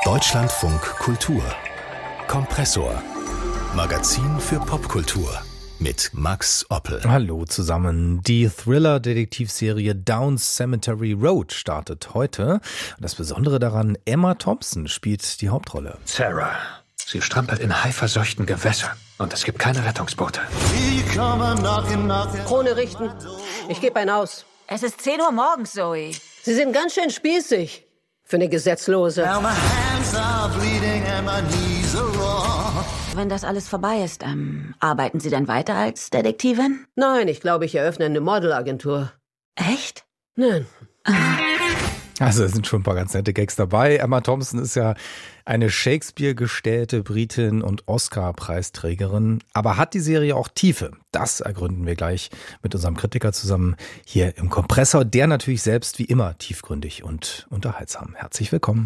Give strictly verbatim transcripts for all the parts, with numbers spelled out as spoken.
Deutschlandfunk Kultur Kompressor. Magazin für Popkultur mit Max Oppel. Hallo zusammen. Die Thriller-Detektivserie Down Cemetery Road startet heute. Das Besondere daran, Emma Thompson spielt die Hauptrolle. Sarah, sie strampelt in haiverseuchten Gewässern und es gibt keine Rettungsboote. Krone richten. Ich gebe ein aus. Es ist zehn Uhr morgens, Zoe. Sie sind ganz schön spießig für eine Gesetzlose. Wenn das alles vorbei ist, ähm, arbeiten Sie dann weiter als Detektivin? Nein, ich glaube, ich eröffne eine Modelagentur. Echt? Nein. Also es sind schon ein paar ganz nette Gags dabei. Emma Thompson ist ja eine Shakespeare-gestellte Britin und Oscar-Preisträgerin. Aber hat die Serie auch Tiefe? Das ergründen wir gleich mit unserem Kritiker zusammen hier im Kompressor. Der natürlich selbst wie immer tiefgründig und unterhaltsam. Herzlich willkommen.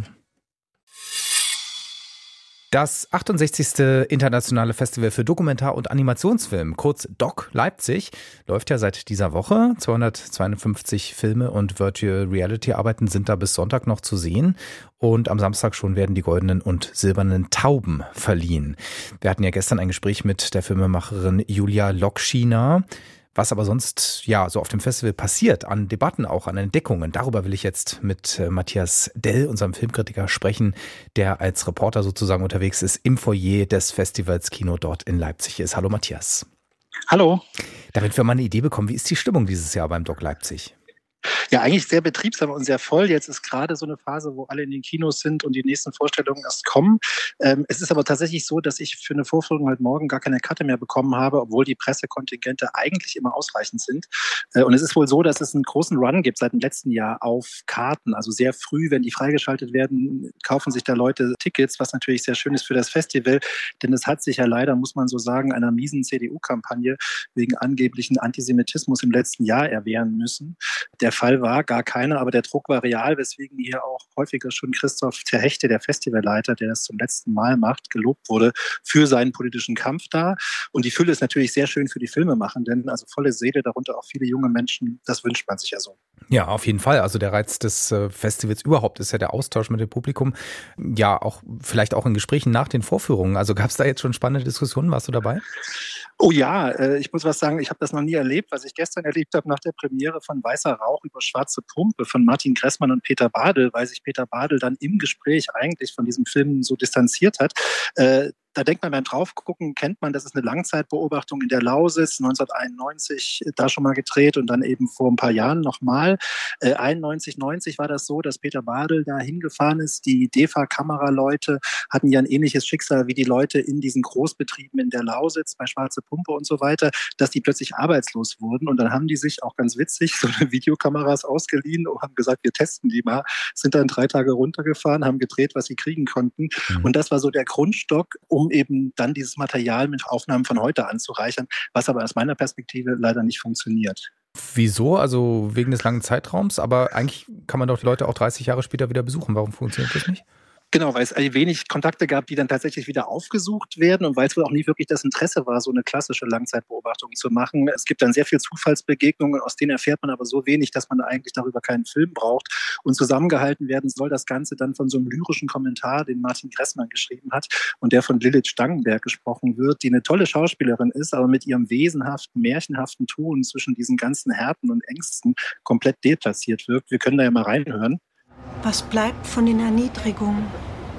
Das achtundsechzigste Internationale Festival für Dokumentar- und Animationsfilm, kurz D O C Leipzig, läuft ja seit dieser Woche. zweihundertzweiundfünfzig Filme und Virtual Reality Arbeiten sind da bis Sonntag noch zu sehen. Und am Samstag schon werden die goldenen und silbernen Tauben verliehen. Wir hatten ja gestern ein Gespräch mit der Filmemacherin Julia Lokschina. Was aber sonst ja so auf dem Festival passiert, an Debatten auch, an Entdeckungen, darüber will ich jetzt mit äh, Matthias Dell, unserem Filmkritiker, sprechen, der als Reporter sozusagen unterwegs ist im Foyer des Festivals Kino dort in Leipzig ist. Hallo Matthias. Hallo. Damit wir mal eine Idee bekommen, wie ist die Stimmung dieses Jahr beim D O C Leipzig? Ja, eigentlich sehr betriebsam und sehr voll. Jetzt ist gerade so eine Phase, wo alle in den Kinos sind und die nächsten Vorstellungen erst kommen. Ähm, es ist aber tatsächlich so, dass ich für eine Vorführung heute Morgen gar keine Karte mehr bekommen habe, obwohl die Pressekontingente eigentlich immer ausreichend sind. Äh, und es ist wohl so, dass es einen großen Run gibt seit dem letzten Jahr auf Karten. Also sehr früh, wenn die freigeschaltet werden, kaufen sich da Leute Tickets, was natürlich sehr schön ist für das Festival. Denn es hat sich ja leider, muss man so sagen, einer miesen C D U-Kampagne wegen angeblichen Antisemitismus im letzten Jahr erwehren müssen. Der Fall war gar keiner, aber der Druck war real, weswegen hier auch häufiger schon Christoph Terhechte, der Festivalleiter, der das zum letzten Mal macht, gelobt wurde für seinen politischen Kampf da. Und die Fülle ist natürlich sehr schön für die Filmemachenden, also volle Seele, darunter auch viele junge Menschen, das wünscht man sich ja so. Ja, auf jeden Fall. Also der Reiz des Festivals überhaupt ist ja der Austausch mit dem Publikum. Ja, auch vielleicht auch in Gesprächen nach den Vorführungen. Also gab es da jetzt schon spannende Diskussionen? Warst du dabei? Oh ja, ich muss was sagen, ich habe das noch nie erlebt. Was ich gestern erlebt habe nach der Premiere von Weißer Rauch über Schwarze Pumpe von Martin Gressmann und Peter Badel, weil sich Peter Badel dann im Gespräch eigentlich von diesem Film so distanziert hat. Äh, Da denkt man beim Draufgucken, kennt man, das ist eine Langzeitbeobachtung in der Lausitz, neunzehnhunderteinundneunzig da schon mal gedreht und dann eben vor ein paar Jahren nochmal. Äh, einundneunzig, neunzig war das so, dass Peter Badel da hingefahren ist. Die D E F A-Kameraleute hatten ja ein ähnliches Schicksal wie die Leute in diesen Großbetrieben in der Lausitz, bei Schwarze Pumpe und so weiter, dass die plötzlich arbeitslos wurden. Und dann haben die sich auch ganz witzig so eine Videokameras ausgeliehen und haben gesagt, wir testen die mal. Sind dann drei Tage runtergefahren, haben gedreht, was sie kriegen konnten. Mhm. Und das war so der Grundstock, um eben dann dieses Material mit Aufnahmen von heute anzureichern, was aber aus meiner Perspektive leider nicht funktioniert. Wieso? Also wegen des langen Zeitraums, aber eigentlich kann man doch die Leute auch dreißig Jahre später wieder besuchen. Warum funktioniert das nicht? Genau, weil es wenig Kontakte gab, die dann tatsächlich wieder aufgesucht werden und weil es wohl auch nie wirklich das Interesse war, so eine klassische Langzeitbeobachtung zu machen. Es gibt dann sehr viel Zufallsbegegnungen, aus denen erfährt man aber so wenig, dass man eigentlich darüber keinen Film braucht. Und zusammengehalten werden soll das Ganze dann von so einem lyrischen Kommentar, den Martin Gressmann geschrieben hat und der von Lilith Stangenberg gesprochen wird, die eine tolle Schauspielerin ist, aber mit ihrem wesenhaften, märchenhaften Ton zwischen diesen ganzen Härten und Ängsten komplett deplatziert wirkt. Wir können da ja mal reinhören. Was bleibt von den Erniedrigungen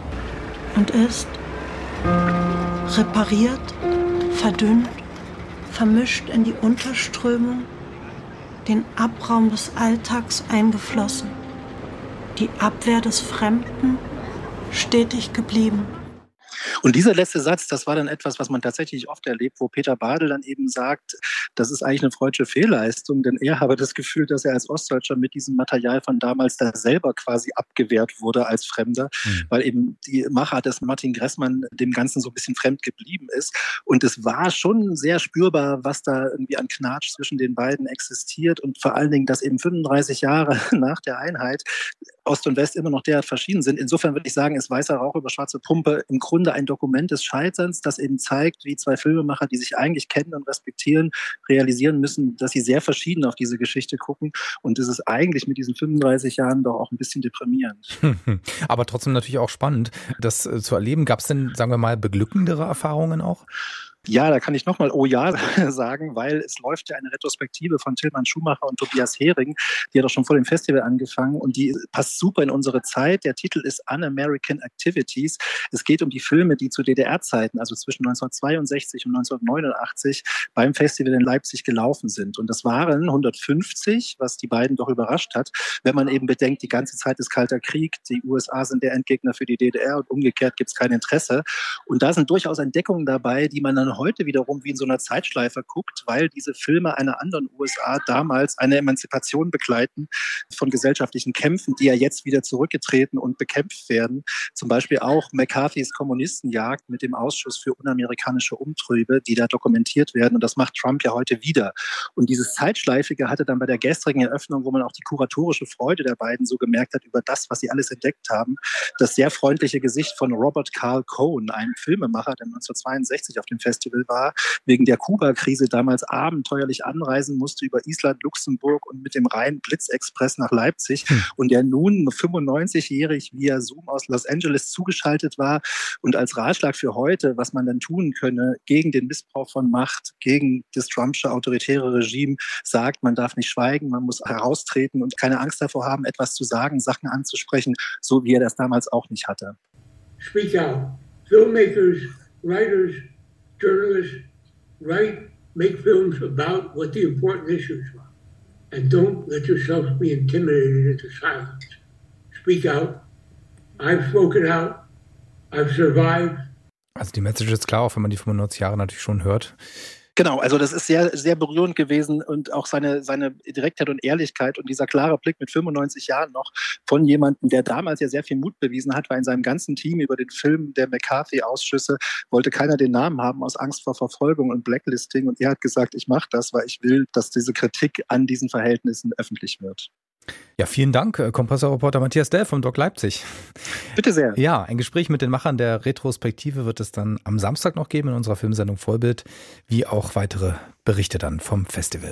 und ist repariert, verdünnt, vermischt in die Unterströmung, den Abraum des Alltags eingeflossen, die Abwehr des Fremden stetig geblieben. Und dieser letzte Satz, das war dann etwas, was man tatsächlich oft erlebt, wo Peter Badel dann eben sagt, das ist eigentlich eine freudsche Fehlleistung, denn er habe das Gefühl, dass er als Ostdeutscher mit diesem Material von damals da selber quasi abgewehrt wurde als Fremder, mhm. weil eben die Machart des Martin Gressmann dem Ganzen so ein bisschen fremd geblieben ist. Und es war schon sehr spürbar, was da irgendwie an Knatsch zwischen den beiden existiert und vor allen Dingen, dass eben fünfunddreißig Jahre nach der Einheit Ost und West immer noch derart verschieden sind. Insofern würde ich sagen, ist Weißer Rauch über Schwarze Pumpe im Grunde ein Dokument des Scheiterns, das eben zeigt, wie zwei Filmemacher, die sich eigentlich kennen und respektieren, realisieren müssen, dass sie sehr verschieden auf diese Geschichte gucken. Und es ist eigentlich mit diesen fünfunddreißig Jahren doch auch ein bisschen deprimierend. Aber trotzdem natürlich auch spannend, das äh, zu erleben. Gab es denn, sagen wir mal, beglückendere Erfahrungen auch? Ja, da kann ich nochmal Oh ja sagen, weil es läuft ja eine Retrospektive von Tilman Schumacher und Tobias Hering. Die hat doch schon vor dem Festival angefangen und die passt super in unsere Zeit. Der Titel ist Un-American Activities. Es geht um die Filme, die zu D D R-Zeiten, also zwischen neunzehnhundertzweiundsechzig und neunzehnhundertneunundachtzig beim Festival in Leipzig gelaufen sind. Und das waren hundertfünfzig, was die beiden doch überrascht hat, wenn man eben bedenkt, die ganze Zeit ist Kalter Krieg, die U S A sind der Endgegner für die D D R und umgekehrt gibt es kein Interesse. Und da sind durchaus Entdeckungen dabei, die man dann heute wiederum wie in so einer Zeitschleife guckt, weil diese Filme einer anderen U S A damals eine Emanzipation begleiten von gesellschaftlichen Kämpfen, die ja jetzt wieder zurückgetreten und bekämpft werden. Zum Beispiel auch McCarthys Kommunistenjagd mit dem Ausschuss für unamerikanische Umtriebe, die da dokumentiert werden. Und das macht Trump ja heute wieder. Und dieses Zeitschleifige hatte dann bei der gestrigen Eröffnung, wo man auch die kuratorische Freude der beiden so gemerkt hat über das, was sie alles entdeckt haben, das sehr freundliche Gesicht von Robert Carl Cohen, einem Filmemacher, der neunzehnhundertzweiundsechzig auf dem Festival war, wegen der Kuba-Krise damals abenteuerlich anreisen musste über Island, Luxemburg und mit dem Rhein-Blitz-Express nach Leipzig hm. und der nun fünfundneunzigjährig via Zoom aus Los Angeles zugeschaltet war und als Ratschlag für heute, was man dann tun könne gegen den Missbrauch von Macht, gegen das Trumpsche autoritäre Regime, sagt, man darf nicht schweigen, man muss heraustreten und keine Angst davor haben, etwas zu sagen, Sachen anzusprechen, so wie er das damals auch nicht hatte. Speak out. Filmmakers, writers, journalists, write, make films about what the important issues are. And don't let yourselves be intimidated into silence. Speak out. I've spoken out. I've survived. Also die Message ist klar, auch wenn man die fünfundneunzig Jahre natürlich schon hört. Genau, also das ist sehr, sehr berührend gewesen und auch seine, seine Direktheit und Ehrlichkeit und dieser klare Blick mit fünfundneunzig Jahren noch von jemandem, der damals ja sehr viel Mut bewiesen hat, weil in seinem ganzen Team über den Film der McCarthy-Ausschüsse wollte keiner den Namen haben aus Angst vor Verfolgung und Blacklisting und er hat gesagt, ich mache das, weil ich will, dass diese Kritik an diesen Verhältnissen öffentlich wird. Ja, vielen Dank, Kompressorreporter Matthias Dell vom Doc Leipzig. Bitte sehr. Ja, ein Gespräch mit den Machern der Retrospektive wird es dann am Samstag noch geben in unserer Filmsendung Vollbild, wie auch weitere Berichte dann vom Festival.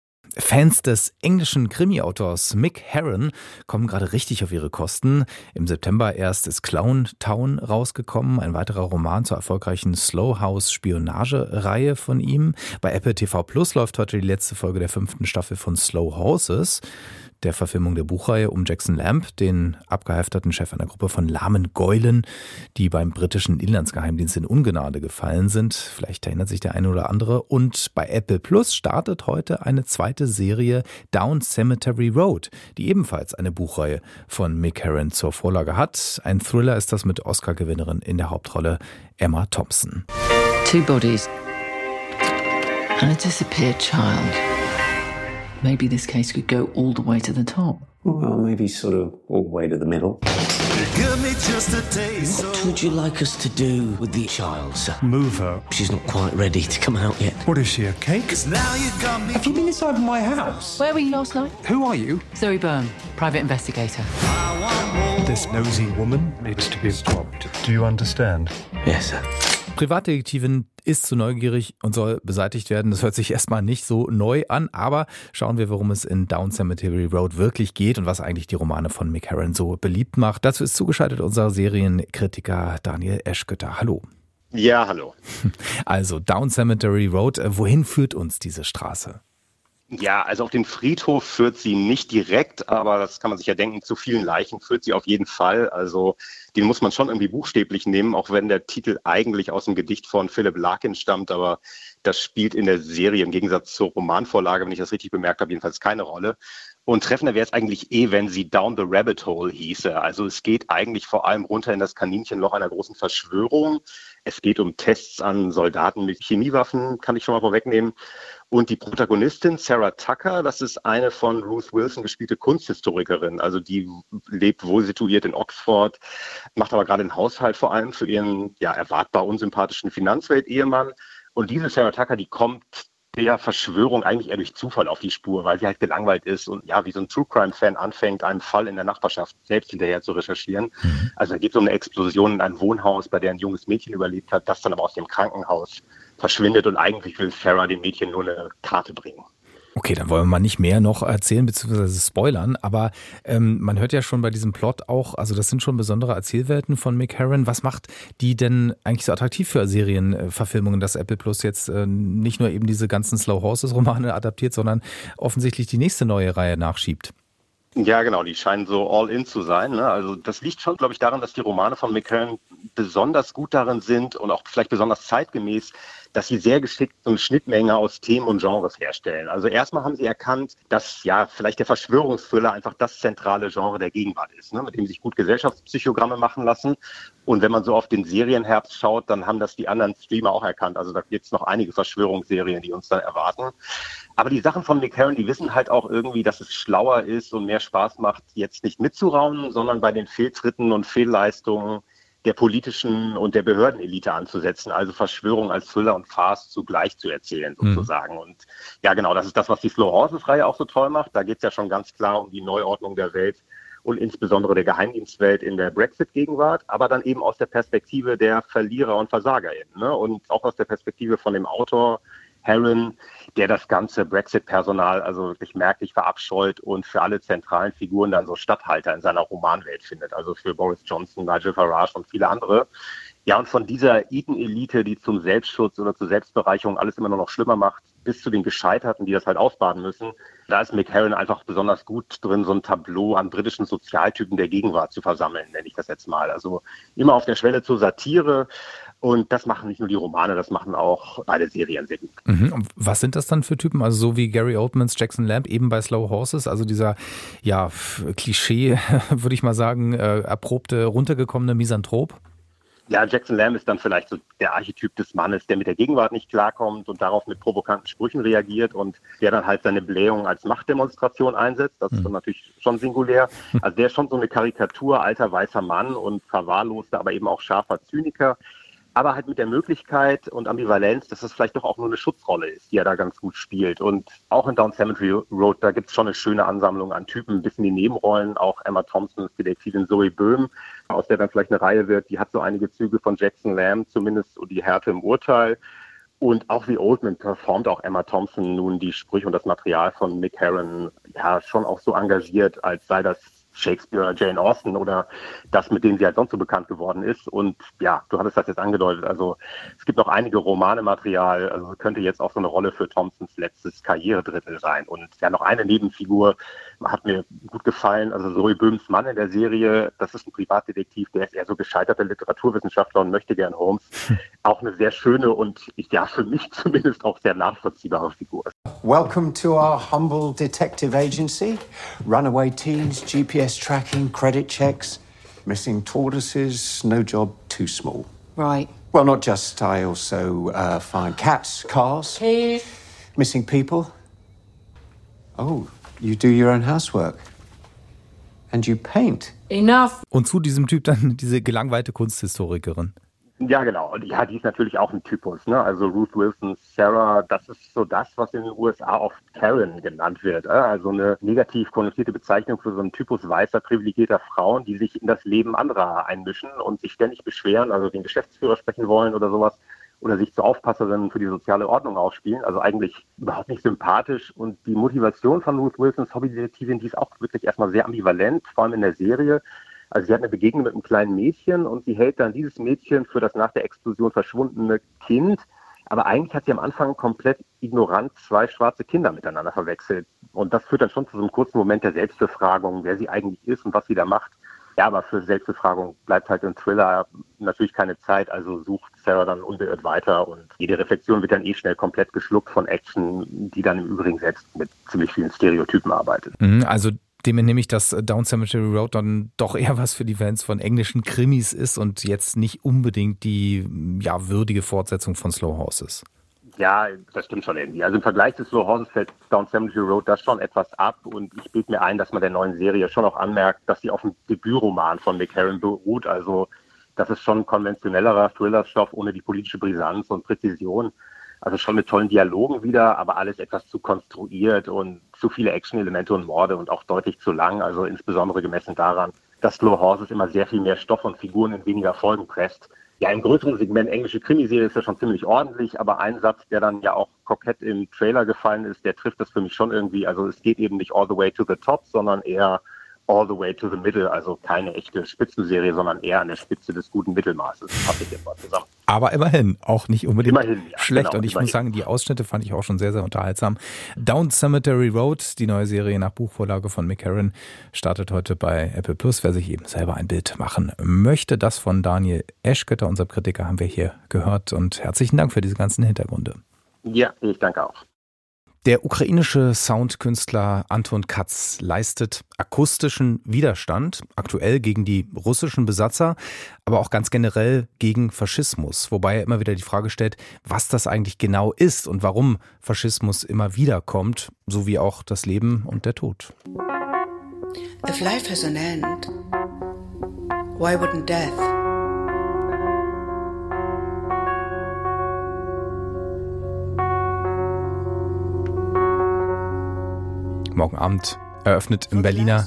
Fans des englischen Krimi-Autors Mick Herron kommen gerade richtig auf ihre Kosten. Im September erst ist Clown Town rausgekommen, ein weiterer Roman zur erfolgreichen Slow House-Spionage-Reihe von ihm. Bei Apple T V Plus läuft heute die letzte Folge der fünften Staffel von Slow Horses, der Verfilmung der Buchreihe um Jackson Lamb, den abgehalfterten Chef einer Gruppe von lahmen Gäulen, die beim britischen Inlandsgeheimdienst in Ungnade gefallen sind. Vielleicht erinnert sich der eine oder andere. Und bei Apple Plus startet heute eine zweite Serie Down Cemetery Road, die ebenfalls eine Buchreihe von Mick Herron zur Vorlage hat. Ein Thriller ist das mit Oscar-Gewinnerin in der Hauptrolle Emma Thompson. Two bodies and a disappeared child. Maybe this case could go all the way to the top. Well, maybe sort of all the way to the middle. What would you like us to do with the child, sir? Move her. She's not quite ready to come out yet. What is she, a cake? Have you been inside my house? Where were you last night? Who are you? Zoe Byrne, private investigator. This nosy woman needs to be stopped. Do you understand? Yes, sir. Privatdetektivin ist zu neugierig und soll beseitigt werden. Das hört sich erstmal nicht so neu an, aber schauen wir, worum es in Down Cemetery Road wirklich geht und was eigentlich die Romane von Mick Herron so beliebt macht. Dazu ist zugeschaltet unser Serienkritiker Daniel Eschgötter. Hallo. Ja, hallo. Also Down Cemetery Road, wohin führt uns diese Straße? Ja, also auf den Friedhof führt sie nicht direkt, aber das kann man sich ja denken, zu vielen Leichen führt sie auf jeden Fall. Also den muss man schon irgendwie buchstäblich nehmen, auch wenn der Titel eigentlich aus dem Gedicht von Philip Larkin stammt, aber das spielt in der Serie im Gegensatz zur Romanvorlage, wenn ich das richtig bemerkt habe, jedenfalls keine Rolle. Und treffender wäre es eigentlich eh, wenn sie Down the Rabbit Hole hieße. Also es geht eigentlich vor allem runter in das Kaninchenloch einer großen Verschwörung. Es geht um Tests an Soldaten mit Chemiewaffen, kann ich schon mal vorwegnehmen. Und die Protagonistin Sarah Tucker, das ist eine von Ruth Wilson gespielte Kunsthistorikerin. Also die lebt wohl situiert in Oxford, macht aber gerade den Haushalt vor allem für ihren ja erwartbar unsympathischen Finanzwelt-Ehemann. Und diese Sarah Tucker, die kommt der Verschwörung eigentlich eher durch Zufall auf die Spur, weil sie halt gelangweilt ist und ja, wie so ein True-Crime-Fan anfängt, einen Fall in der Nachbarschaft selbst hinterher zu recherchieren. Mhm. Also da geht es um eine Explosion in einem Wohnhaus, bei der ein junges Mädchen überlebt hat, das dann aber aus dem Krankenhaus verschwindet und eigentlich will Sarah dem Mädchen nur eine Karte bringen. Okay, dann wollen wir mal nicht mehr noch erzählen bzw. spoilern, aber ähm, man hört ja schon bei diesem Plot auch, also das sind schon besondere Erzählwelten von Mick Herron. Was macht die denn eigentlich so attraktiv für Serienverfilmungen, dass Apple Plus jetzt äh, nicht nur eben diese ganzen Slow Horses Romane adaptiert, sondern offensichtlich die nächste neue Reihe nachschiebt? Ja, genau, die scheinen so all in zu sein. Ne? Also das liegt schon, glaube ich, daran, dass die Romane von Mick Herron besonders gut darin sind und auch vielleicht besonders zeitgemäß, dass sie sehr geschickt so eine Schnittmenge aus Themen und Genres herstellen. Also erstmal haben sie erkannt, dass ja vielleicht der Verschwörungsthriller einfach das zentrale Genre der Gegenwart ist, ne? Mit dem sich gut Gesellschaftspsychogramme machen lassen. Und wenn man so auf den Serienherbst schaut, dann haben das die anderen Streamer auch erkannt. Also da gibt es noch einige Verschwörungsserien, die uns dann erwarten. Aber die Sachen von Mick Herron, die wissen halt auch irgendwie, dass es schlauer ist und mehr Spaß macht, jetzt nicht mitzuraunen, sondern bei den Fehltritten und Fehlleistungen der politischen und der Behördenelite anzusetzen, also Verschwörung als Thriller und Farce zugleich zu erzählen sozusagen. Mhm. Und ja genau, das ist das, was die Slow Horses-Reihe auch so toll macht. Da geht es ja schon ganz klar um die Neuordnung der Welt und insbesondere der Geheimdienstwelt in der Brexit-Gegenwart, aber dann eben aus der Perspektive der Verlierer und VersagerInnen, ne? Und auch aus der Perspektive von dem Autor Herron, der das ganze Brexit-Personal also wirklich merklich verabscheut und für alle zentralen Figuren dann so Statthalter in seiner Romanwelt findet. Also für Boris Johnson, Nigel Farage und viele andere. Ja, und von dieser Eton-Elite, die zum Selbstschutz oder zur Selbstbereicherung alles immer nur noch schlimmer macht, bis zu den Gescheiterten, die das halt ausbaden müssen, da ist Mick Herron einfach besonders gut drin, so ein Tableau an britischen Sozialtypen der Gegenwart zu versammeln, nenne ich das jetzt mal. Also immer auf der Schwelle zur Satire. Und das machen nicht nur die Romane, das machen auch beide Serien sehr gut. Mhm. Und was sind das dann für Typen? Also so wie Gary Oldmans Jackson Lamb eben bei Slow Horses, also dieser ja Klischee, würde ich mal sagen, äh, erprobte, runtergekommene Misanthrop? Ja, Jackson Lamb ist dann vielleicht so der Archetyp des Mannes, der mit der Gegenwart nicht klarkommt und darauf mit provokanten Sprüchen reagiert und der dann halt seine Blähung als Machtdemonstration einsetzt. Das ist dann natürlich schon singulär. Also der ist schon so eine Karikatur, alter weißer Mann und verwahrloster, aber eben auch scharfer Zyniker. Aber halt mit der Möglichkeit und Ambivalenz, dass es vielleicht doch auch nur eine Schutzrolle ist, die er da ganz gut spielt. Und auch in Down Cemetery Road, da gibt es schon eine schöne Ansammlung an Typen, bis in die Nebenrollen. Auch Emma Thompsons Detektivin Zoe Böhm, aus der dann vielleicht eine Reihe wird, die hat so einige Züge von Jackson Lamb, zumindest so die Härte im Urteil. Und auch wie Oldman performt auch Emma Thompson nun die Sprüche und das Material von Mick Herron ja schon auch so engagiert, als sei das Shakespeare oder Jane Austen oder das, mit denen sie halt sonst so bekannt geworden ist. Und ja, du hattest das jetzt angedeutet, also es gibt noch einige Romane-Material, also könnte jetzt auch so eine Rolle für Thompsons letztes Karrieredrittel sein. Und ja, noch eine Nebenfigur hat mir gut gefallen, also Zoe Böhms Mann in der Serie, das ist ein Privatdetektiv, der ist eher so gescheiterter Literaturwissenschaftler und möchte gern Holmes. Auch eine sehr schöne und ja, für mich zumindest auch sehr nachvollziehbare Figur. Welcome to our humble detective agency. Runaway teens, G P S tracking, credit checks, missing tortoises, no job too small. Right. Well, not just, I also uh, find cats, cars, Keys. Missing people. Oh, you do your own housework. And you paint. Enough. Und zu diesem Typ dann diese gelangweilte Kunsthistorikerin. Ja, genau. Und ja, die ist natürlich auch ein Typus, ne? Also Ruth Wilson, Sarah, das ist so das, was in den U S A oft Karen genannt wird. Also eine negativ konnotierte Bezeichnung für so einen Typus weißer, privilegierter Frauen, die sich in das Leben anderer einmischen und sich ständig beschweren, also den Geschäftsführer sprechen wollen oder sowas. Oder sich zu Aufpasserinnen für die soziale Ordnung aufspielen. Also eigentlich überhaupt nicht sympathisch. Und die Motivation von Ruth Wilsons Hobbydetektivin, die ist auch wirklich erstmal sehr ambivalent, vor allem in der Serie. Also sie hat eine Begegnung mit einem kleinen Mädchen und sie hält dann dieses Mädchen für das nach der Explosion verschwundene Kind. Aber eigentlich hat sie am Anfang komplett ignorant zwei schwarze Kinder miteinander verwechselt. Und das führt dann schon zu so einem kurzen Moment der Selbstbefragung, wer sie eigentlich ist und was sie da macht. Ja, aber für Selbstbefragung bleibt halt im Thriller natürlich keine Zeit, also sucht Sarah dann unbeirrt weiter und jede Reflexion wird dann eh schnell komplett geschluckt von Action, die dann im Übrigen selbst mit ziemlich vielen Stereotypen arbeitet. Also dem entnehme ich, dass Down Cemetery Road dann doch eher was für die Fans von englischen Krimis ist und jetzt nicht unbedingt die ja, würdige Fortsetzung von Slow Horses. Ja, das stimmt schon irgendwie. Also im Vergleich zu Slow Horses fällt Down Cemetery Road das schon etwas ab und ich bilde mir ein, dass man der neuen Serie schon auch anmerkt, dass sie auf dem Debütroman von Mick Herron beruht. Also das ist schon ein konventionellerer Thrillerstoff ohne die politische Brisanz und Präzision. Also schon mit tollen Dialogen wieder, aber alles etwas zu konstruiert und zu viele Action-Elemente und Morde und auch deutlich zu lang. Also insbesondere gemessen daran, dass Slow Horses immer sehr viel mehr Stoff und Figuren in weniger Folgen presst. Ja, im größeren Segment englische Krimiserie ist das schon ziemlich ordentlich, aber ein Satz, der dann ja auch kokett im Trailer gefallen ist, der trifft das für mich schon irgendwie. Also es geht eben nicht all the way to the top, sondern eher all the way to the middle, also keine echte Spitzenserie, sondern eher an der Spitze des guten Mittelmaßes. Das fasse ich jetzt mal zusammen. Aber immerhin, auch nicht unbedingt immerhin, ja, schlecht. Genau, und ich immerhin. muss sagen, die Ausschnitte fand ich auch schon sehr, sehr unterhaltsam. Down Cemetery Road, die neue Serie nach Buchvorlage von Mick Herron, startet heute bei Apple Plus. Wer sich eben selber ein Bild machen möchte, das von Daniel Eschkötter, unserem Kritiker, haben wir hier gehört. Und herzlichen Dank für diese ganzen Hintergründe. Ja, ich danke auch. Der ukrainische Soundkünstler Anton Katz leistet akustischen Widerstand, aktuell gegen die russischen Besatzer, aber auch ganz generell gegen Faschismus. Wobei er immer wieder die Frage stellt, was das eigentlich genau ist und warum Faschismus immer wieder kommt, sowie auch das Leben und der Tod. If life has an end, why wouldn't death? Morgen Abend eröffnet im Berliner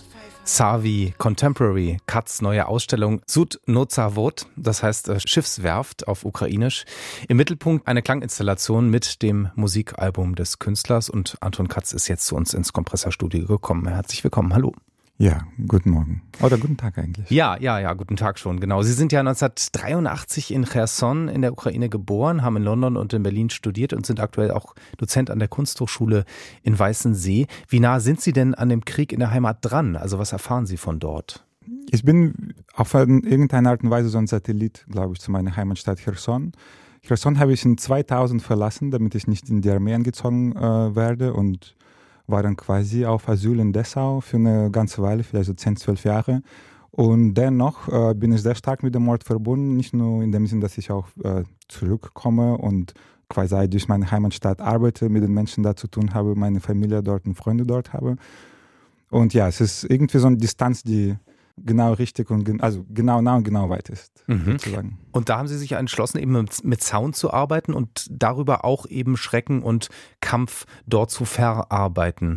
Savi Contemporary Katz neue Ausstellung Sud Nozavod, das heißt äh, Schiffswerft auf Ukrainisch. Im Mittelpunkt eine Klanginstallation mit dem Musikalbum des Künstlers und Anton Katz ist jetzt zu uns ins Kompressorstudio gekommen. Herzlich willkommen, hallo. Ja, guten Morgen. Oder guten Tag eigentlich. Ja, ja, ja, guten Tag schon, genau. Sie sind ja neunzehnhundertdreiundachtzig in Cherson in der Ukraine geboren, haben in London und in Berlin studiert und sind aktuell auch Dozent an der Kunsthochschule in Weißensee. Wie nah sind Sie denn an dem Krieg in der Heimat dran? Also was erfahren Sie von dort? Ich bin auf irgendeine Art und Weise so ein Satellit, glaube ich, zu meiner Heimatstadt Cherson. Cherson habe ich in zweitausend verlassen, damit ich nicht in die Armee eingezogen äh, werde und war dann quasi auf Asyl in Dessau für eine ganze Weile, vielleicht so zehn, zwölf Jahre. Und dennoch äh, bin ich sehr stark mit dem Ort verbunden, nicht nur in dem Sinn, dass ich auch äh, zurückkomme und quasi durch meine Heimatstadt arbeite, mit den Menschen da zu tun habe, meine Familie dort und Freunde dort habe. Und ja, es ist irgendwie so eine Distanz, die genau richtig und gen- also genau nah und genau weit ist, Mhm. sozusagen. Und da haben Sie sich entschlossen, eben mit, mit Sound zu arbeiten und darüber auch eben Schrecken und Kampf dort zu verarbeiten.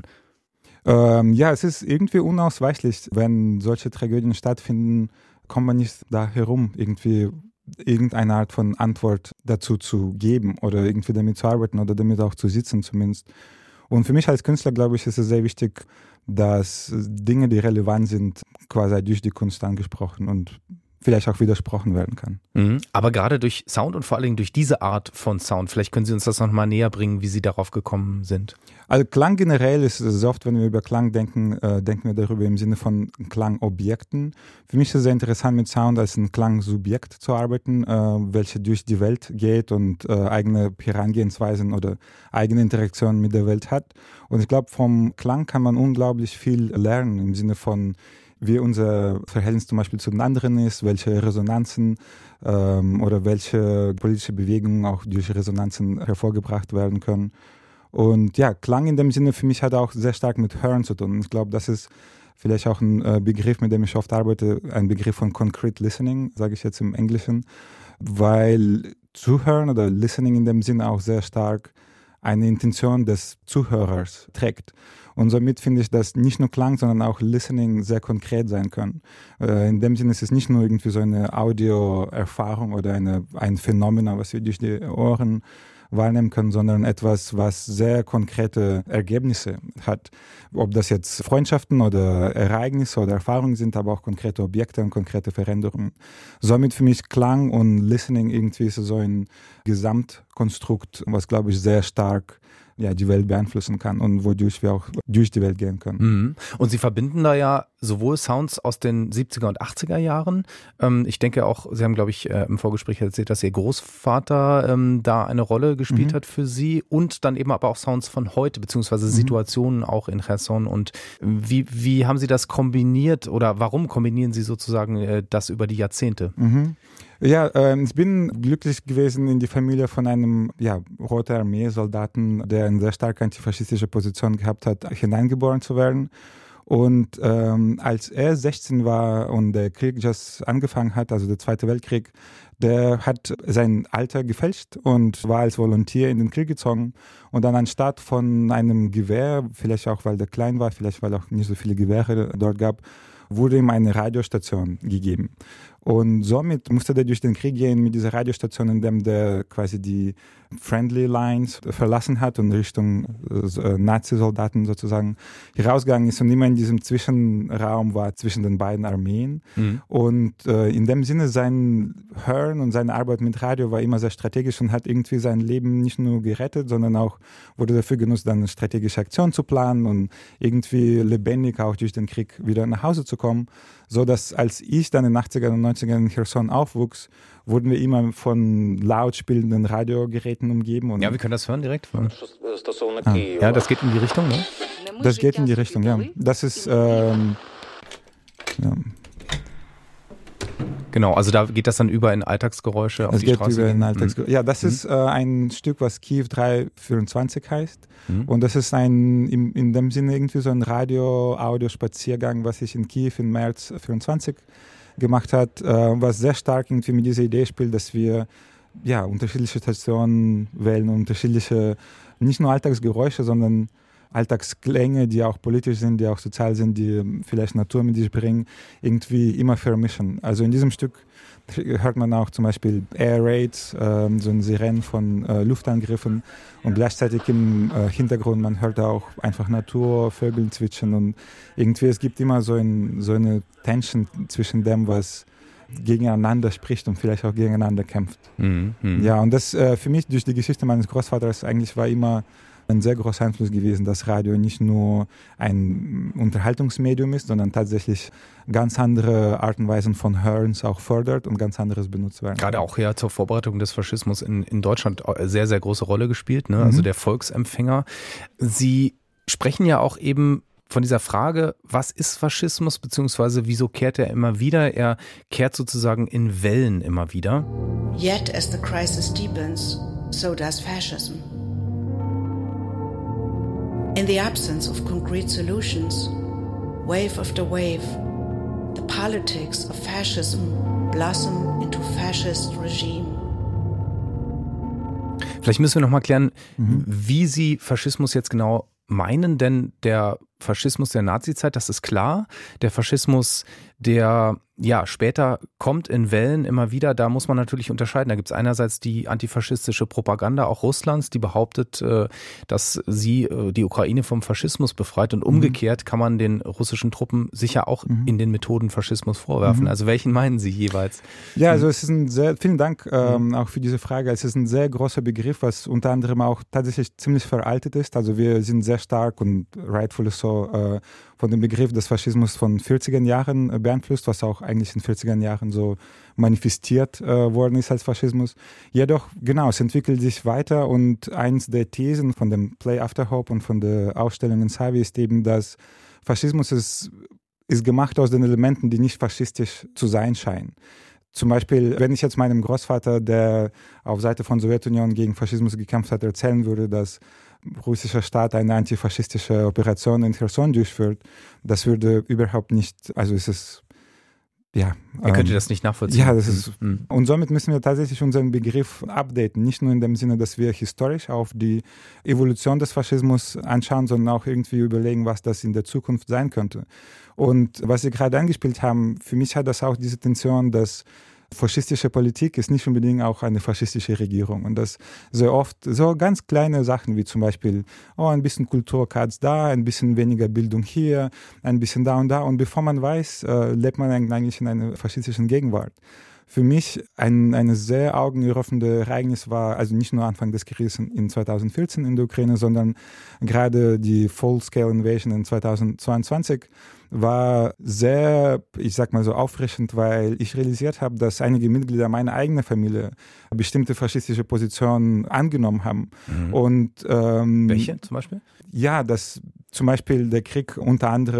Ähm, ja, es ist irgendwie unausweichlich, wenn solche Tragödien stattfinden, kommt man nicht da herum, irgendwie irgendeine Art von Antwort dazu zu geben oder irgendwie damit zu arbeiten oder damit auch zu sitzen zumindest. Und für mich als Künstler, glaube ich, ist es sehr wichtig, dass Dinge, die relevant sind, quasi durch die Kunst angesprochen und vielleicht auch widersprochen werden kann. Mhm. Aber gerade durch Sound und vor allen Dingen durch diese Art von Sound, vielleicht können Sie uns das noch mal näher bringen, wie Sie darauf gekommen sind. Also Klang generell ist sehr oft, wenn wir über Klang denken, äh, denken wir darüber im Sinne von Klangobjekten. Für mich ist es sehr interessant, mit Sound als ein Klangsubjekt zu arbeiten, äh, welche durch die Welt geht und äh, eigene Herangehensweisen oder eigene Interaktionen mit der Welt hat. Und ich glaube, vom Klang kann man unglaublich viel lernen im Sinne von, wie unser Verhältnis zum Beispiel zu den anderen ist, welche Resonanzen ähm, oder welche politische Bewegungen auch durch Resonanzen hervorgebracht werden können. Und ja, Klang in dem Sinne für mich hat auch sehr stark mit Hören zu tun. Ich glaube, das ist vielleicht auch ein äh, Begriff, mit dem ich oft arbeite, ein Begriff von Concrete Listening, sage ich jetzt im Englischen, weil Zuhören oder Listening in dem Sinne auch sehr stark eine Intention des Zuhörers trägt. Und somit finde ich, dass nicht nur Klang, sondern auch Listening sehr konkret sein können. Äh, in dem Sinne ist es nicht nur irgendwie so eine Audioerfahrung oder eine, ein Phänomen, was wir durch die Ohren wahrnehmen können, sondern etwas, was sehr konkrete Ergebnisse hat. Ob das jetzt Freundschaften oder Ereignisse oder Erfahrungen sind, aber auch konkrete Objekte und konkrete Veränderungen. Somit für mich Klang und Listening irgendwie ist so ein Gesamtkonstrukt, was, glaube ich, sehr stark ja, die Welt beeinflussen kann und wodurch wir auch durch die Welt gehen können. Mhm. Und Sie verbinden da ja sowohl Sounds aus den siebziger und achtziger Jahren. Ähm, ich denke auch, Sie haben, glaube ich, äh, im Vorgespräch erzählt, dass Ihr Großvater ähm, da eine Rolle gespielt mhm. hat für Sie und dann eben aber auch Sounds von heute, beziehungsweise Situationen mhm. auch in Cherson. Und wie, wie haben Sie das kombiniert oder warum kombinieren Sie sozusagen äh, das über die Jahrzehnte? Mhm. Ja, äh, ich bin glücklich gewesen in die Familie von einem ja, Rote Armee-Soldaten, der eine sehr starke antifaschistische Position gehabt hat, hineingeboren zu werden. Und ähm, als er sechzehn war und der Krieg just angefangen hat, also der Zweite Weltkrieg, der hat sein Alter gefälscht und war als Volontär in den Krieg gezogen. Und dann anstatt von einem Gewehr, vielleicht auch weil der klein war, vielleicht weil auch nicht so viele Gewehre dort gab, wurde ihm eine Radiostation gegeben. Und somit musste der durch den Krieg gehen mit dieser Radiostation, in dem der quasi die Friendly Lines verlassen hat und Richtung äh, Nazi-Soldaten sozusagen herausgegangen ist und immer in diesem Zwischenraum war zwischen den beiden Armeen. Mhm. Und äh, in dem Sinne sein Hören und seine Arbeit mit Radio war immer sehr strategisch und hat irgendwie sein Leben nicht nur gerettet, sondern auch wurde dafür genutzt, dann eine strategische Aktion zu planen und irgendwie lebendig auch durch den Krieg wieder nach Hause zu kommen. So dass als ich dann in den achtzigern und neunzigern in Cherson aufwuchs, wurden wir immer von laut spielenden Radiogeräten umgeben. Und ja, wir können das hören direkt. Ah. Ja, das geht in die Richtung, ne? Das geht in die Richtung, ja. Das ist, ähm, ja. Genau, also da geht das dann über in Alltagsgeräusche auf das die geht Straße. Über in Alltagsgeräusche. Mhm. Ja, das mhm. ist äh, ein Stück, was Kiew drei vierundzwanzig heißt. Mhm. Und das ist ein, in, in dem Sinne irgendwie so ein Radio-Audio-Spaziergang, was ich in Kiew im März vierundzwanzig gemacht hat, äh, was sehr stark irgendwie mit dieser Idee spielt, dass wir ja unterschiedliche Stationen wählen, unterschiedliche, nicht nur Alltagsgeräusche, sondern Alltagsklänge, die auch politisch sind, die auch sozial sind, die vielleicht Natur mit sich bringen, irgendwie immer vermischen. Also in diesem Stück hört man auch zum Beispiel Air Raids, äh, so ein Sirenen von äh, Luftangriffen und gleichzeitig im äh, Hintergrund, man hört auch einfach Natur, Vögel zwitschern und irgendwie es gibt immer so, ein, so eine Tension zwischen dem, was gegeneinander spricht und vielleicht auch gegeneinander kämpft. Mhm, mh. Ja, und das äh, für mich durch die Geschichte meines Großvaters eigentlich war immer ein sehr großer Einfluss gewesen, dass Radio nicht nur ein Unterhaltungsmedium ist, sondern tatsächlich ganz andere Arten und Weisen von Hörens auch fördert und ganz anderes benutzt werden. Gerade auch ja zur Vorbereitung des Faschismus in, in Deutschland sehr, sehr große Rolle gespielt, ne? Also mhm. der Volksempfänger. Sie sprechen ja auch eben von dieser Frage, was ist Faschismus, beziehungsweise wieso kehrt er immer wieder? Er kehrt sozusagen in Wellen immer wieder. Yet as the crisis deepens, so does fascism. In the absence of concrete solutions, wave after wave, the politics of fascism blossom into fascist regime. Vielleicht müssen wir noch mal klären, mhm. wie Sie Faschismus jetzt genau meinen, denn der Faschismus der Nazizeit, das ist klar. Der Faschismus, der ja später kommt in Wellen immer wieder, da muss man natürlich unterscheiden. Da gibt es einerseits die antifaschistische Propaganda auch Russlands, die behauptet, dass sie die Ukraine vom Faschismus befreit und umgekehrt kann man den russischen Truppen sicher auch mhm. in den Methoden Faschismus vorwerfen. Mhm. Also welchen meinen Sie jeweils? Ja, also es ist ein sehr, vielen Dank ähm, auch für diese Frage. Es ist ein sehr großer Begriff, was unter anderem auch tatsächlich ziemlich veraltet ist. Also wir sind sehr stark und rightfully so äh, von dem Begriff des Faschismus von vierziger Jahren äh, beeinflusst, was auch eigentlich in vierziger Jahren so manifestiert äh, worden ist als Faschismus. Jedoch, genau, es entwickelt sich weiter und eins der Thesen von dem Play After Hope und von der Ausstellung in Savi ist eben, dass Faschismus ist, ist gemacht aus den Elementen, die nicht faschistisch zu sein scheinen. Zum Beispiel, wenn ich jetzt meinem Großvater, der auf Seite von Sowjetunion gegen Faschismus gekämpft hat, erzählen würde, dass russischer Staat eine antifaschistische Operation in Cherson durchführt, das würde überhaupt nicht, also es ist, ja. Er könnte ähm, das nicht nachvollziehen. Ja, das ist, mhm. und somit müssen wir tatsächlich unseren Begriff updaten, nicht nur in dem Sinne, dass wir historisch auf die Evolution des Faschismus anschauen, sondern auch irgendwie überlegen, was das in der Zukunft sein könnte. Und was Sie gerade angespielt haben, für mich hat das auch diese Tension, dass faschistische Politik ist nicht unbedingt auch eine faschistische Regierung. Und das sehr oft so ganz kleine Sachen wie zum Beispiel, oh, ein bisschen Kulturcuts da, ein bisschen weniger Bildung hier, ein bisschen da und da. Und bevor man weiß, äh, lebt man eigentlich in einer faschistischen Gegenwart. Für mich ein, ein sehr augenöffnendes Ereignis war, also nicht nur Anfang des Krieges in zweitausendvierzehn in der Ukraine, sondern gerade die Full-Scale Invasion in zweitausendzweiundzwanzig war sehr, ich sag mal so, auffrischend, weil ich realisiert habe, dass einige Mitglieder meiner eigenen Familie bestimmte faschistische Positionen angenommen haben. Mhm. Und, ähm, welche zum Beispiel? Ja, dass zum Beispiel der Krieg unter anderem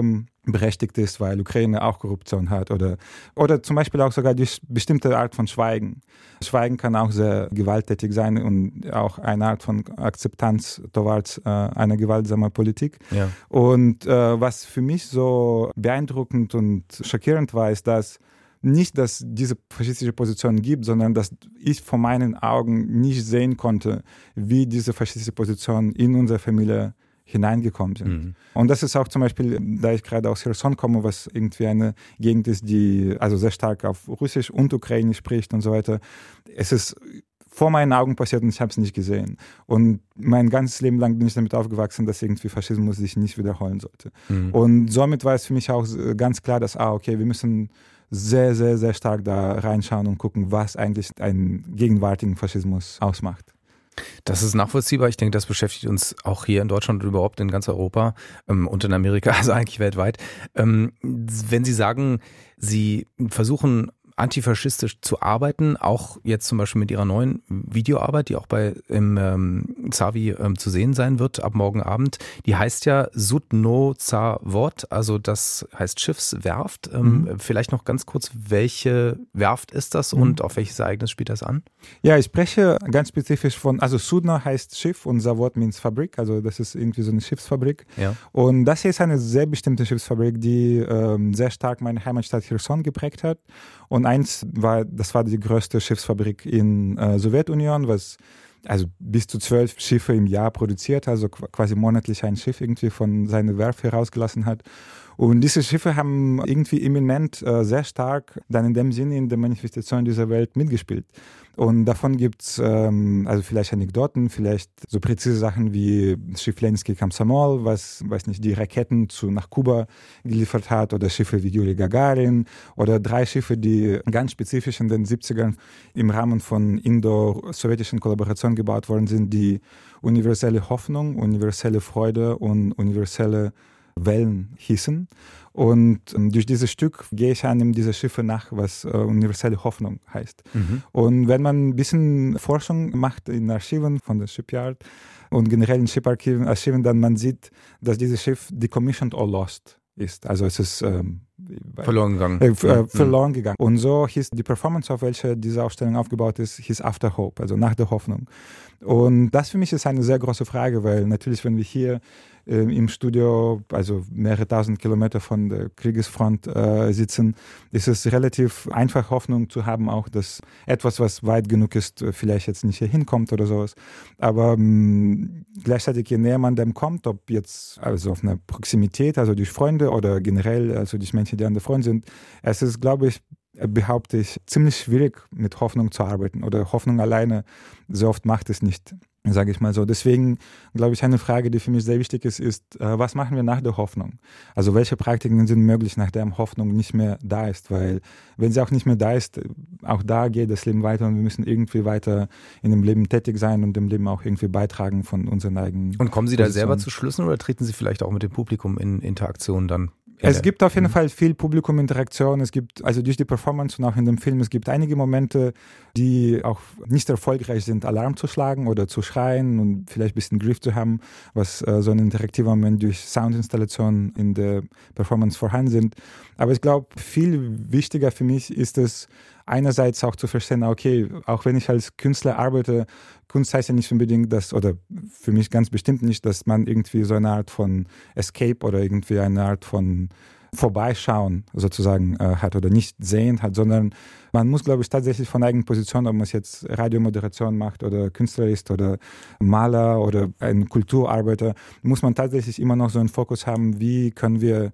berechtigt ist, weil Ukraine auch Korruption hat oder, oder zum Beispiel auch sogar durch bestimmte Art von Schweigen. Schweigen kann auch sehr gewalttätig sein und auch eine Art von Akzeptanz towards äh, einer gewaltsamen Politik. Ja. Und äh, was für mich so beeindruckend und schockierend war, ist, dass nicht, dass diese faschistische Position gibt, sondern dass ich vor meinen Augen nicht sehen konnte, wie diese faschistische Position in unsere Familie hineingekommen sind. Mhm. Und das ist auch zum Beispiel, da ich gerade aus Cherson komme, was irgendwie eine Gegend ist, die also sehr stark auf Russisch und Ukrainisch spricht und so weiter. Es ist vor meinen Augen passiert und ich habe es nicht gesehen. Und mein ganzes Leben lang bin ich damit aufgewachsen, dass irgendwie Faschismus sich nicht wiederholen sollte. Mhm. Und somit war es für mich auch ganz klar, dass, ah, okay, wir müssen sehr, sehr, sehr stark da reinschauen und gucken, was eigentlich einen gegenwärtigen Faschismus ausmacht. Das ist nachvollziehbar. Ich denke, das beschäftigt uns auch hier in Deutschland und überhaupt in ganz Europa ähm, und in Amerika, also eigentlich weltweit. Ähm, wenn Sie sagen, Sie versuchen antifaschistisch zu arbeiten, auch jetzt zum Beispiel mit Ihrer neuen Videoarbeit, die auch bei im ähm, Zavi ähm, zu sehen sein wird ab morgen Abend. Die heißt ja Sudno Zavod, also das heißt Schiffswerft. Ähm, mhm. Vielleicht noch ganz kurz, welche Werft ist das mhm. und auf welches Ereignis spielt das an? Ja, ich spreche ganz spezifisch von, also Sudno heißt Schiff und Zavod means Fabrik, also das ist irgendwie so eine Schiffsfabrik. Ja. Und das hier ist eine sehr bestimmte Schiffsfabrik, die ähm, sehr stark meine Heimatstadt Cherson geprägt hat. Und eins war, das war die größte Schiffsfabrik in äh, Sowjetunion, was also bis zu zwölf Schiffe im Jahr produziert, also quasi monatlich ein Schiff irgendwie von seiner Werft herausgelassen hat. Und diese Schiffe haben irgendwie eminent äh, sehr stark dann in dem Sinne in der Manifestation dieser Welt mitgespielt. Und davon gibt es ähm, also vielleicht Anekdoten, vielleicht so präzise Sachen wie Schiff Lenski Komsomol, was, weiß nicht, die Raketen zu, nach Kuba geliefert hat, oder Schiffe wie Juri Gagarin oder drei Schiffe, die ganz spezifisch in den siebzigern im Rahmen von indo-sowjetischen Kollaborationen gebaut worden sind, die universelle Hoffnung, universelle Freude und universelle Wellen hießen. Und ähm, durch dieses Stück gehe ich einem dieser Schiffe nach, was äh, universelle Hoffnung heißt. Mhm. Und wenn man ein bisschen Forschung macht in Archiven von der Shipyard und generell in Schiffsarchiven, Archiven, dann man sieht, dass dieses Schiff decommissioned or lost ist. Also es ist ähm, verloren gegangen. Äh, äh, verloren gegangen. Und so hieß die Performance, auf welcher diese Ausstellung aufgebaut ist, hieß After Hope, also nach der Hoffnung. Und das für mich ist eine sehr große Frage, weil natürlich, wenn wir hier äh, im Studio, also mehrere tausend Kilometer von der Kriegesfront äh, sitzen, ist es relativ einfach, Hoffnung zu haben, auch dass etwas, was weit genug ist, vielleicht jetzt nicht hier hinkommt oder sowas. Aber ähm, gleichzeitig, je näher man dem kommt, ob jetzt also auf einer Proximität, also durch Freunde oder generell, also durch Menschen, die an der Front sind, es ist, glaube ich, behaupte ich, ziemlich schwierig mit Hoffnung zu arbeiten, oder Hoffnung alleine so oft macht es nicht, sage ich mal so. Deswegen glaube ich, eine Frage, die für mich sehr wichtig ist, ist, äh, was machen wir nach der Hoffnung? Also welche Praktiken sind möglich, nachdem Hoffnung nicht mehr da ist? Weil wenn sie auch nicht mehr da ist, auch da geht das Leben weiter und wir müssen irgendwie weiter in dem Leben tätig sein und dem Leben auch irgendwie beitragen von unseren eigenen Und kommen Sie da Positionen. selber zu Schlüssen oder treten Sie vielleicht auch mit dem Publikum in Interaktion dann? Es gibt auf jeden Fall viel Publikuminteraktion. Es gibt, also durch die Performance und auch in dem Film, es gibt einige Momente, die auch nicht erfolgreich sind, Alarm zu schlagen oder zu schreien und vielleicht ein bisschen Griff zu haben, was äh, so ein interaktiver Moment durch Soundinstallation in der Performance vorhanden sind. Aber ich glaube, viel wichtiger für mich ist es, einerseits auch zu verstehen, okay, auch wenn ich als Künstler arbeite, Kunst heißt ja nicht unbedingt, dass, oder für mich ganz bestimmt nicht, dass man irgendwie so eine Art von Escape oder irgendwie eine Art von Vorbeischauen sozusagen äh, hat oder nicht sehen hat, sondern man muss, glaube ich, tatsächlich von eigener Position, ob man es jetzt Radiomoderation macht oder Künstler ist oder Maler oder ein Kulturarbeiter, muss man tatsächlich immer noch so einen Fokus haben, wie können wir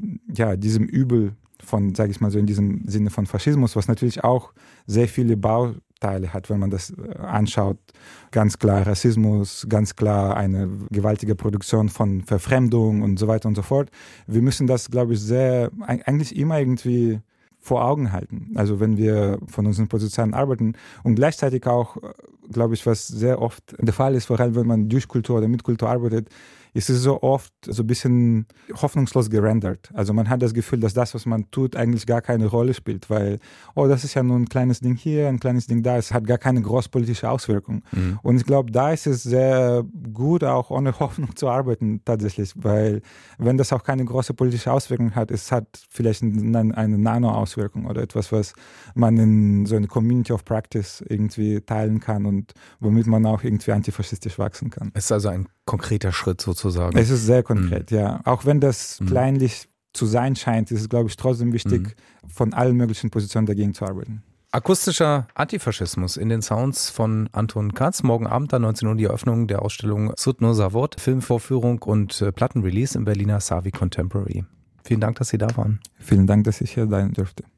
ja diesem Übel von, sage ich mal so in diesem Sinne von Faschismus, was natürlich auch sehr viele Bauteile hat, wenn man das anschaut. Ganz klar Rassismus, ganz klar eine gewaltige Produktion von Verfremdung und so weiter und so fort. Wir müssen das, glaube ich, sehr, eigentlich immer irgendwie vor Augen halten. Also wenn wir von unseren Positionen arbeiten und gleichzeitig auch, glaube ich, was sehr oft der Fall ist, vor allem wenn man durch Kultur oder mit Kultur arbeitet, es ist so oft so ein bisschen hoffnungslos gerendert. Also man hat das Gefühl, dass das, was man tut, eigentlich gar keine Rolle spielt, weil, oh, das ist ja nur ein kleines Ding hier, ein kleines Ding da, es hat gar keine großpolitische Auswirkung. Mhm. Und ich glaube, da ist es sehr gut, auch ohne Hoffnung zu arbeiten tatsächlich, weil wenn das auch keine große politische Auswirkung hat, es hat vielleicht eine, eine Nano-Auswirkung oder etwas, was man in so eine Community of Practice irgendwie teilen kann und womit man auch irgendwie antifaschistisch wachsen kann. Es ist also ein konkreter Schritt sozusagen. Es ist sehr konkret, mhm. ja. Auch wenn das mhm. kleinlich zu sein scheint, ist es, glaube ich, trotzdem wichtig, mhm. von allen möglichen Positionen dagegen zu arbeiten. Akustischer Antifaschismus in den Sounds von Anton Katz. Morgen Abend dann neunzehn Uhr die Eröffnung der Ausstellung Sudno Zavod, Filmvorführung und Plattenrelease im Berliner Savi Contemporary. Vielen Dank, dass Sie da waren. Vielen Dank, dass ich hier sein durfte.